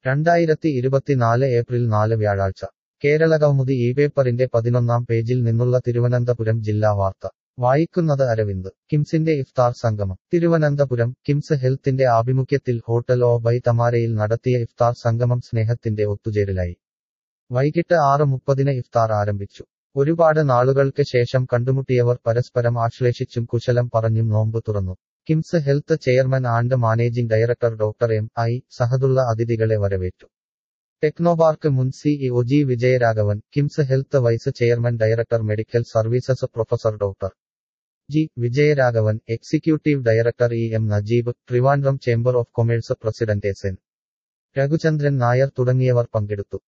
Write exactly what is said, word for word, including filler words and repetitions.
രണ്ടായിരത്തി ഇരുപത്തിനാല് ഏപ്രിൽ നാല് വ്യാഴാഴ്ച കേരളകൗമുദി ഈ പേപ്പറിന്റെ പതിനൊന്നാം പേജിൽ നിന്നുള്ള തിരുവനന്തപുരം ജില്ലാ വാർത്ത വായിക്കുന്നത് അരവിന്ദ് കിംസിന്റെ ഇഫ്താർ സംഗമം തിരുവനന്തപുരം കിംസ് ഹെൽത്തിന്റെ ആഭിമുഖ്യത്തിൽ ഹോട്ടൽ ഓ ബൈ തമാരയിൽ നടത്തിയ ഇഫ്താർ സംഗമം സ്നേഹത്തിന്റെ ഒത്തുചേരലായി വൈകിട്ട് ആറ് മുപ്പതിന് ഇഫ്താർ ആരംഭിച്ചു ഒരുപാട് നാളുകൾക്ക് ശേഷം കണ്ടുമുട്ടിയവർ പരസ്പരം ആശ്ലേഷിച്ചും കുശലം പറഞ്ഞും നോമ്പ് തുറന്നു KIMS health chairman and managing director doctor M I Sahadulla അതിഥികളെ വരവേറ്റു ടെക്നോപാർക്ക് മുൻ CEO G Vijayaraghavan KIMS health vice chairman director medical services professor doctor G Vijayaraghavan executive director E M Najeeb Trivandrum chamber of commerce president S N Raghuchandran Nair തുടങ്ങിയവർ പങ്കെടുത്തു